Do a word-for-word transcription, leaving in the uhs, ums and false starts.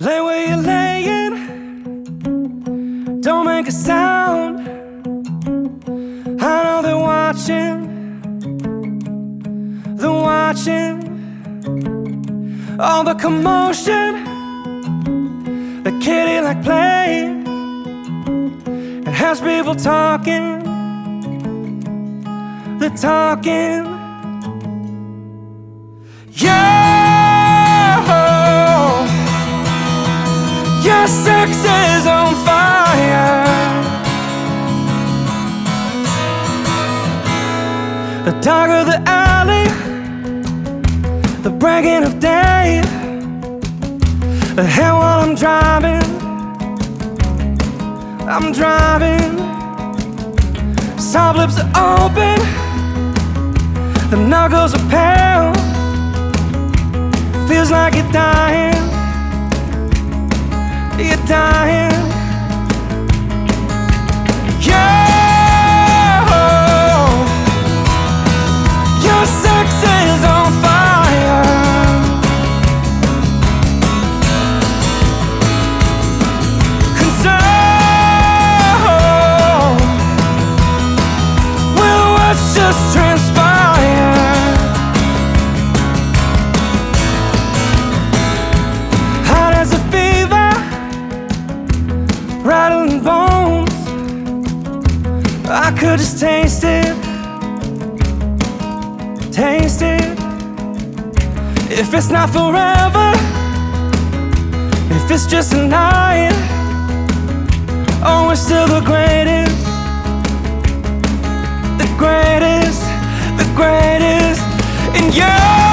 Lay where you're laying, don't make a sound. I know they're watching, they're watching. All the commotion, the kitty like playing. It has people talking, they're talking. Yeah, your sex is on fire. The darker the alley, the breaking of day. The hell while I'm driving, I'm driving. Soft lips are open, the knuckles are pale. Feels like you're dying, you're dying. Yeah, your sex is on fire. Concern with what's just transpired. Hot as a fever, rattling bones. I could just taste it, taste it. If it's not forever, if it's just a night, oh, we're still the greatest, the greatest, the greatest. And yeah,